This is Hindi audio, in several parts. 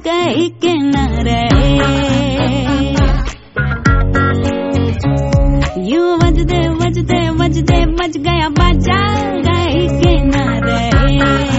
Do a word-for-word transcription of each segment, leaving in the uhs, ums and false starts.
कहीं के न रहे। यूं बजते बजते बजते बज गया बाजा, कहीं के न रहे।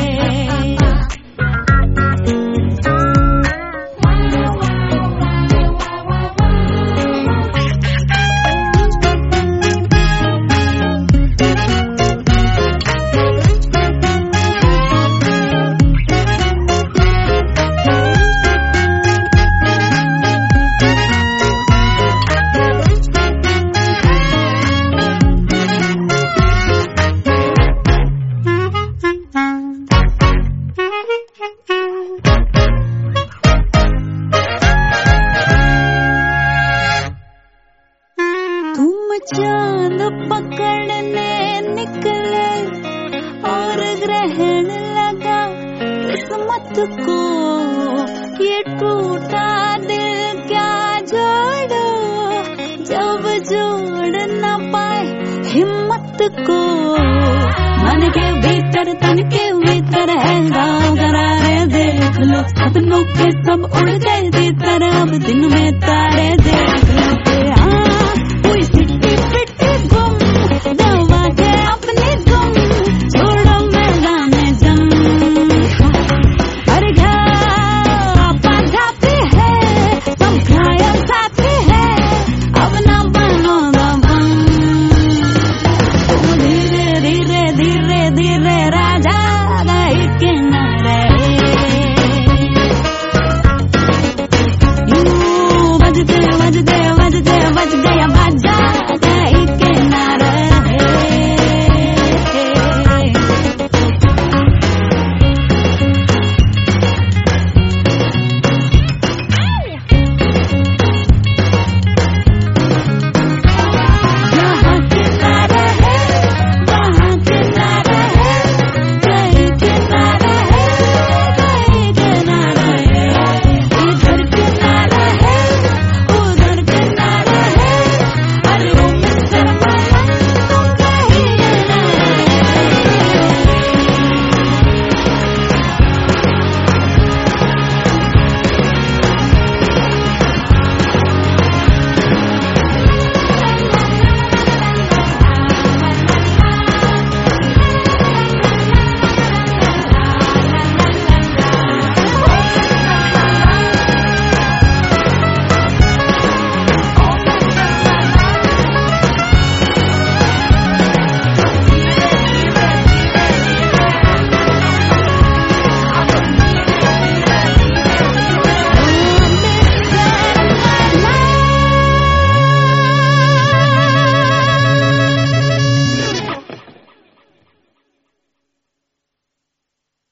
चांद पकड़ने निकले और ग्रहण लगा किस्मत को, ये टूटा दिल क्या जोड़ो जब जोड़ न पाए हिम्मत को। मन के भीतर तन के भीतर है गाँव करारे, देख लो सपनों के सब उड़ गए, तरह अब दिन में तारे देख